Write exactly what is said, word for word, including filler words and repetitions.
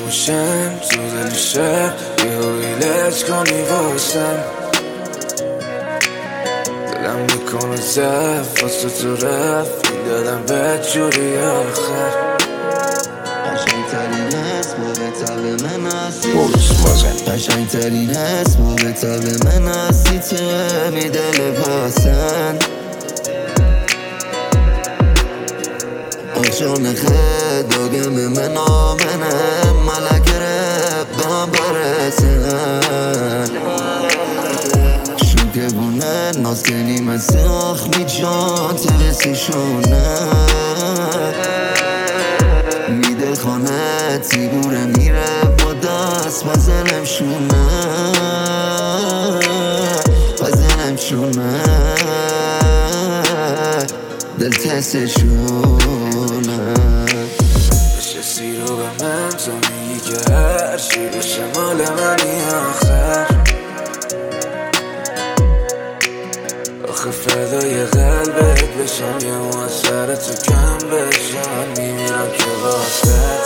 باشم تو دل شب یه ویلت کنی واسم دلم میکنه زف واسه تو رفت دادم بد جوری آخر قشنگترین اسم و به طب من هستی قشنگترین اسم و به طب من هستی تو همی دل پسند آشان خد داگم من آمنه ملک رب به هم برسن شوکه بونه ناز کنی مثل آخمی جان ترسی شونه میده خانه تیبوره میره با دست بزنم شونه بزنم شونه دل تست شونه نشستی رو به من تو میگی که هر چی بشه مال منی آخر آخه فدای قلبت بشم یه مو از سر تو کم بشم میمیرم که واسه